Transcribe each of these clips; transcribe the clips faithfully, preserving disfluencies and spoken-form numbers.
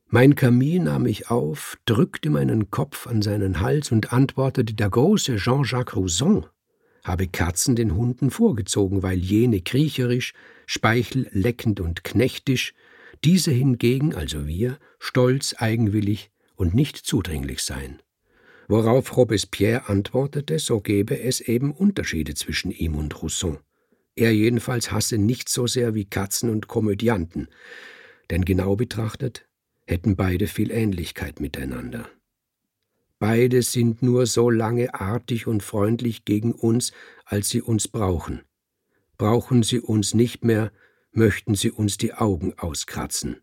Mein Camille nahm ich auf, drückte meinen Kopf an seinen Hals und antwortete, der große Jean-Jacques Rousseau habe Katzen den Hunden vorgezogen, weil jene kriecherisch, speichelleckend und knechtisch, diese hingegen, also wir, stolz, eigenwillig und nicht zudringlich seien. Worauf Robespierre antwortete, so gebe es eben Unterschiede zwischen ihm und Rousseau. Er jedenfalls hasse nichts so sehr wie Katzen und Komödianten, denn genau betrachtet hätten beide viel Ähnlichkeit miteinander. Beide sind nur so lange artig und freundlich gegen uns, als sie uns brauchen. Brauchen sie uns nicht mehr, möchten sie uns die Augen auskratzen.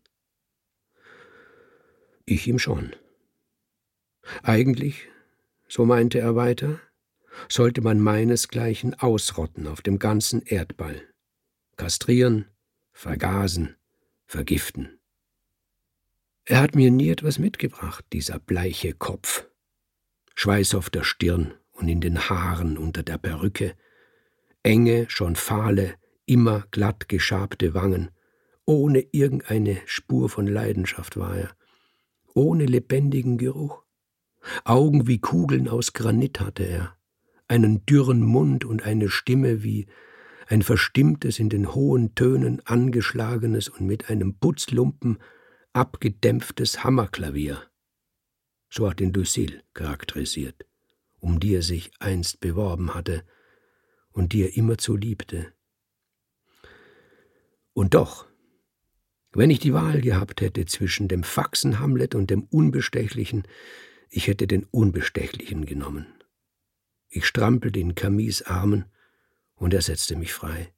Ich ihm schon. Eigentlich, so meinte er weiter, sollte man meinesgleichen ausrotten auf dem ganzen Erdball. Kastrieren, vergasen, vergiften. Er hat mir nie etwas mitgebracht, dieser bleiche Kopf. Schweiß auf der Stirn und in den Haaren unter der Perücke, enge, schon fahle, immer glatt geschabte Wangen, ohne irgendeine Spur von Leidenschaft war er, ohne lebendigen Geruch. Augen wie Kugeln aus Granit hatte er, einen dürren Mund und eine Stimme wie ein verstimmtes, in den hohen Tönen angeschlagenes und mit einem Putzlumpen abgedämpftes Hammerklavier. So hat ihn Lucille charakterisiert, um die er sich einst beworben hatte und die er immerzu liebte. Und doch, wenn ich die Wahl gehabt hätte zwischen dem Faxen-Hamlet und dem Unbestechlichen, ich hätte den Unbestechlichen genommen. Ich strampelte in Camilles Armen und er setzte mich frei.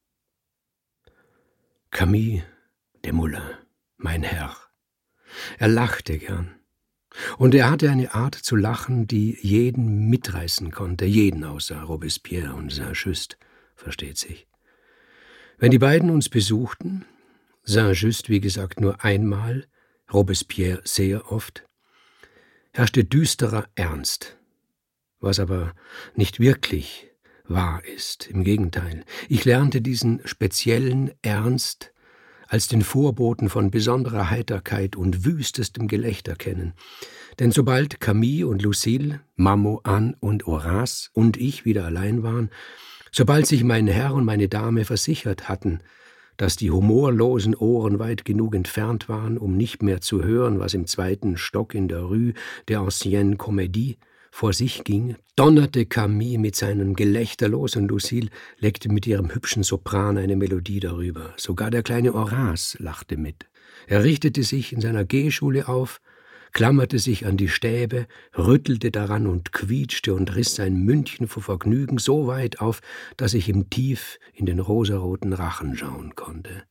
Camille Desmoulins, mein Herr. Er lachte gern. Und er hatte eine Art zu lachen, die jeden mitreißen konnte, jeden außer Robespierre und Saint-Just, versteht sich. Wenn die beiden uns besuchten, Saint-Just wie gesagt nur einmal, Robespierre sehr oft, herrschte düsterer Ernst, was aber nicht wirklich wahr ist, im Gegenteil. Ich lernte diesen speziellen Ernst als den Vorboten von besonderer Heiterkeit und wüstestem Gelächter kennen. Denn sobald Camille und Lucille, Mammo, Anne und Horace und ich wieder allein waren, sobald sich mein Herr und meine Dame versichert hatten, dass die humorlosen Ohren weit genug entfernt waren, um nicht mehr zu hören, was im zweiten Stock in der Rue der Ancienne Comédie vor sich ging, donnerte Camille mit seinem Gelächter los und Lucille legte mit ihrem hübschen Sopran eine Melodie darüber. Sogar der kleine Horace lachte mit. Er richtete sich in seiner Gehschule auf, klammerte sich an die Stäbe, rüttelte daran und quietschte und riss sein Mündchen vor Vergnügen so weit auf, dass ich ihm tief in den rosaroten Rachen schauen konnte.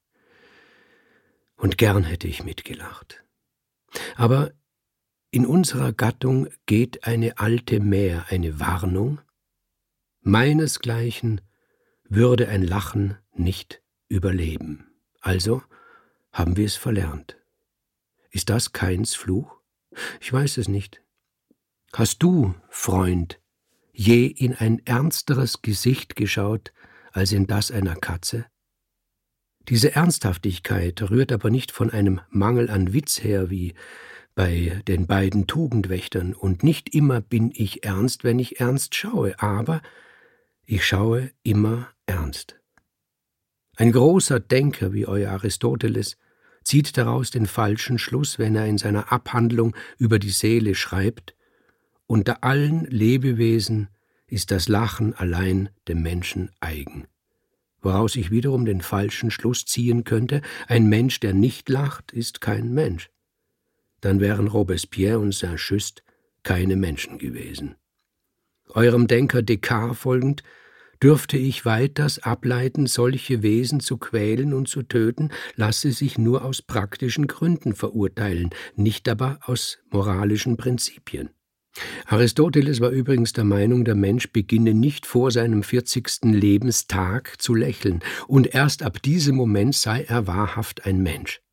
Und gern hätte ich mitgelacht. Aber in unserer Gattung geht eine alte Mär, eine Warnung. Meinesgleichen würde ein Lachen nicht überleben. Also haben wir es verlernt. Ist das Kains Fluch? Ich weiß es nicht. Hast du, Freund, je in ein ernsteres Gesicht geschaut als in das einer Katze? Diese Ernsthaftigkeit rührt aber nicht von einem Mangel an Witz her, wie bei den beiden Tugendwächtern, und nicht immer bin ich ernst, wenn ich ernst schaue, aber ich schaue immer ernst. Ein großer Denker wie euer Aristoteles zieht daraus den falschen Schluss, wenn er in seiner Abhandlung über die Seele schreibt: Unter allen Lebewesen ist das Lachen allein dem Menschen eigen. Woraus ich wiederum den falschen Schluss ziehen könnte: Ein Mensch, der nicht lacht, ist kein Mensch. Dann wären Robespierre und Saint-Just keine Menschen gewesen. Eurem Denker Descartes folgend, dürfte ich weiters ableiten, solche Wesen zu quälen und zu töten, lasse sich nur aus praktischen Gründen verurteilen, nicht aber aus moralischen Prinzipien. Aristoteles war übrigens der Meinung, der Mensch beginne nicht vor seinem vierzigsten Lebenstag zu lächeln, und erst ab diesem Moment sei er wahrhaft ein Mensch.